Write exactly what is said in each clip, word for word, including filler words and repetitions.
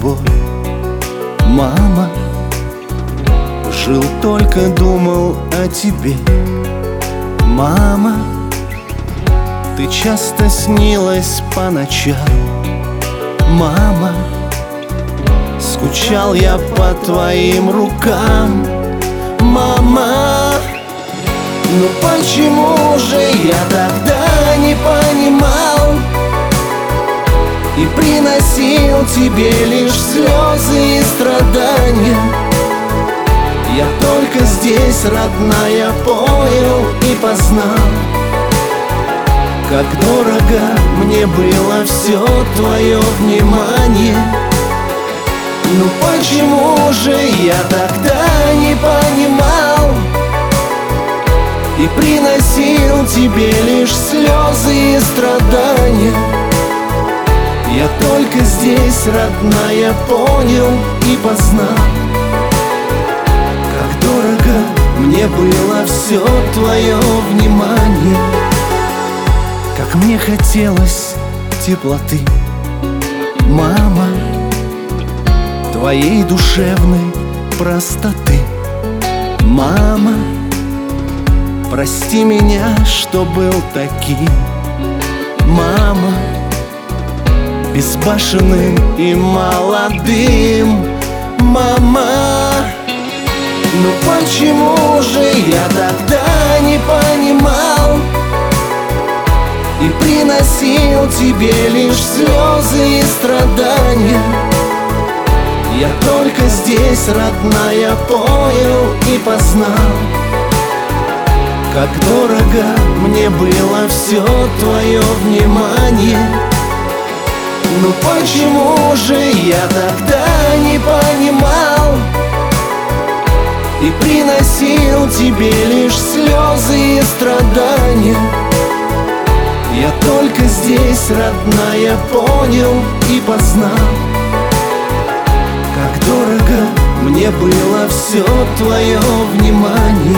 тобой. Мама, жил только думал о тебе. Мама, ты часто снилась по ночам. Мама, скучал я по твоим рукам. Мама, ну почему же я тогда не понимал и приносил тебе лишь слезы и страдания? Я только здесь, родная, понял и познал, как дорого мне было все твое внимание. Ну почему же я тогда не понимал и приносил тебе лишь слезы и страдания? Я только здесь, родная, понял и познал, как дорого мне было все твое внимание. Как мне хотелось теплоты, мама, твоей душевной простоты. Мама, прости меня, что был таким. Мама, безбашенным и молодым. Мама, ну почему же я тогда не понимал и приносил тебе лишь слезы и страдания? Я только здесь, родная, понял и познал, как дорого мне было все твое внимание. Ну почему же я тогда не понимал и приносил тебе лишь слезы и страдания? Я только здесь, родная, понял и познал, как дорого мне было все твое внимание.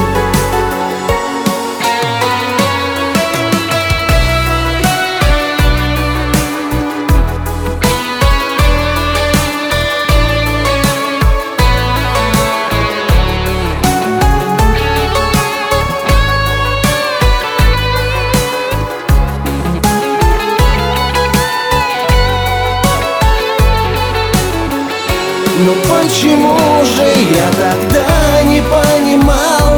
Ну почему же я тогда не понимал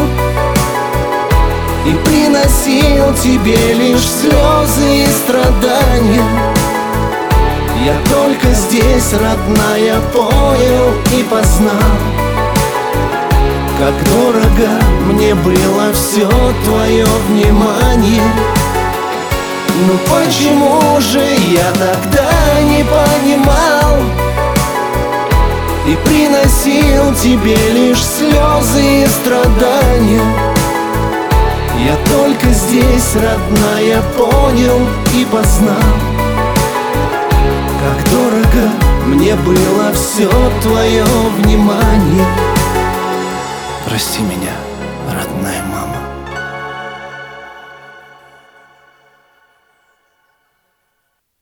и приносил тебе лишь слезы и страдания? Я только здесь, родная, понял и познал, как дорого мне было все твое внимание. Ну почему же я тогда не понимал и приносил тебе лишь слезы и страдания? Я только здесь, родная, понял и познал, как дорого мне было все твое внимание. Прости меня, родная.